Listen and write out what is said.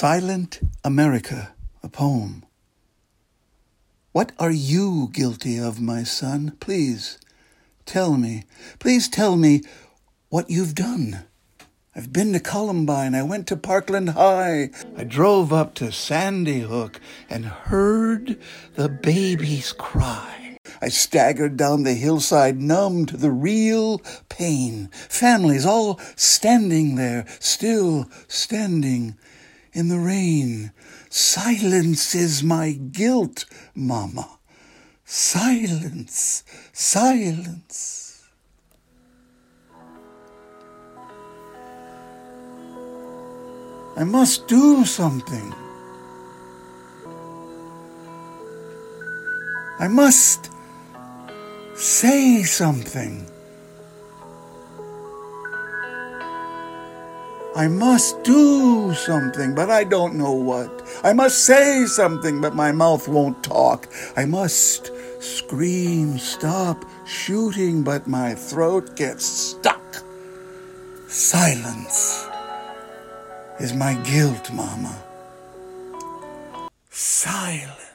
Silent America, a poem. What are you guilty of, my son? Please tell me what you've done. I've been to Columbine, I went to Parkland High, I drove up to Sandy Hook and heard the babies cry. I staggered down the hillside, numb to the real pain. Families all standing there, still standing in the rain. Silence is my guilt, Mama. Silence, silence. I must do something. I must say something. I must do something, but I don't know what. I must say something, but my mouth won't talk. I must scream, stop shooting, but my throat gets stuck. Silence is my guilt, Mama. Silence.